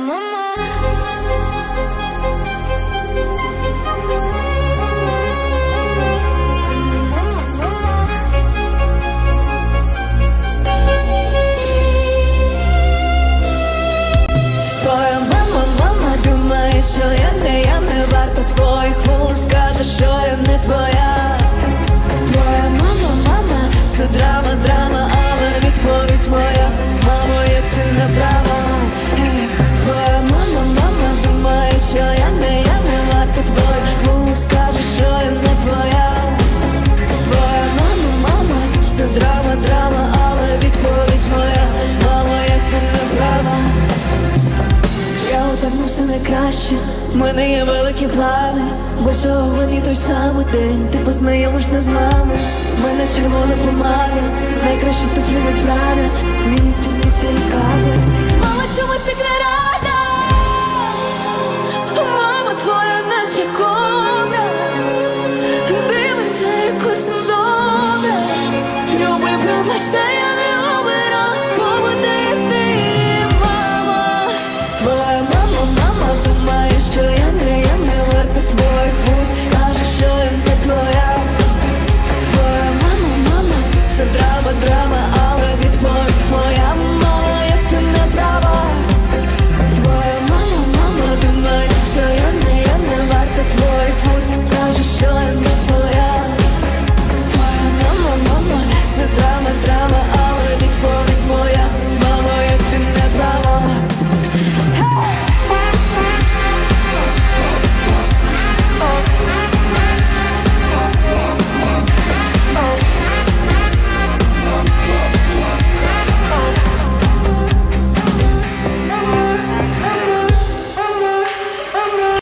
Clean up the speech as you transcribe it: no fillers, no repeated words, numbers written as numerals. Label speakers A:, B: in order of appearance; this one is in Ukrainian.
A: Що я не варта твоїх вуст, скаже, що я не твоя. Твоя мама, це драма, але відповідь моя: мамо, як ти не права. Твоя мама думає, що я не варта твоїх вуст, скаже, що я не твоя. Твоя мама, це драма, але відповідь моя: мамо, як ти не права. Я одягну все найкраще, в мене є великі плани, бо сьогодні той самий день ти познайомиш нас з мамою. В мене червона помада, найкращі туфлі від Прада, міні спідниці і каблик. Мама чомусь так